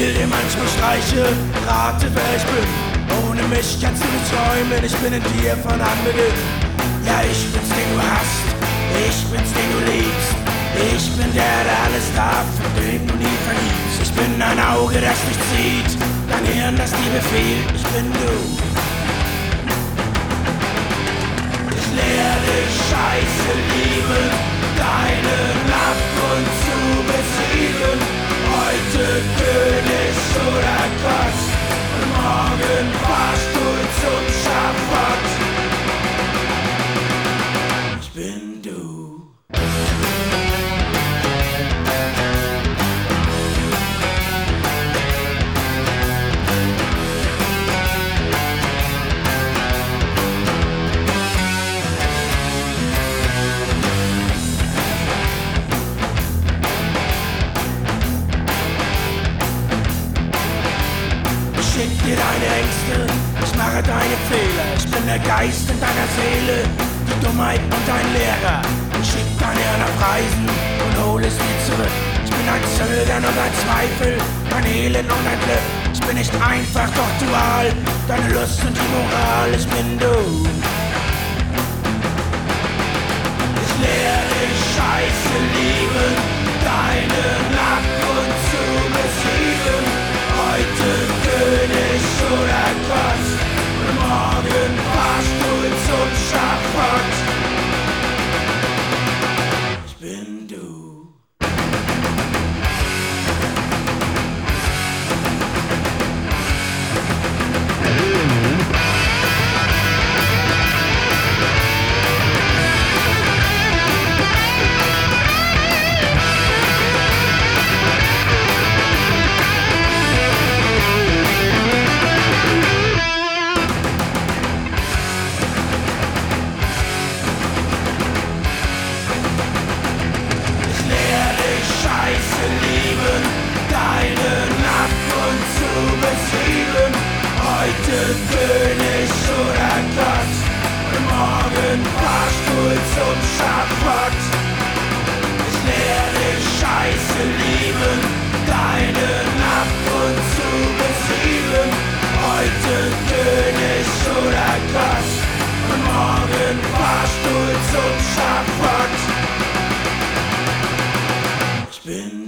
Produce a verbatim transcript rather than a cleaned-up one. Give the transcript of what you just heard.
spiel dir manchmal Streiche, rate wer ich bin. Ohne mich kannst du nicht träumen, ich bin in dir von Anbeginn. Ja, ich bin's, den du hast, ich bin's, den du liebst. Ich bin der, der alles darf, von dem du nie verliebst. Ich bin ein Auge, das dich zieht, dein Hirn, das dir befiehlt. Ich bin du. Ich lehr dich scheiße lieben, deinen ab und zu besiegen. Heute König oder Gott, und morgen Fahrstuhl zum Schafott. Ich bin du. Ich schick dir deine Ängste, ich mache deine Fehler. Ich bin der Geist in deiner Seele, die Dummheit und dein Lehrer. Ich schick dein Hirn auf Reisen und hol es nie zurück. Ich bin ein Zögern und ein Zweifel, ein Elend und ein Glück. Ich bin nicht einfach, doch dual, deine Lust und die Moral. Ich bin du. Ich lehr dich scheiße lieben, deinen ab und zu besiegen. Heute König oder Gott, und morgen Fahrstuhl zum Schafott. Ich bin du. Heute König oder Gott, und morgen Fahrstuhl zum Schafott. Ich lehr dich scheiße lieben, deinen ab und zu besiegen. Heute König oder Gott, und morgen Fahrstuhl zum Schafott. Ich bin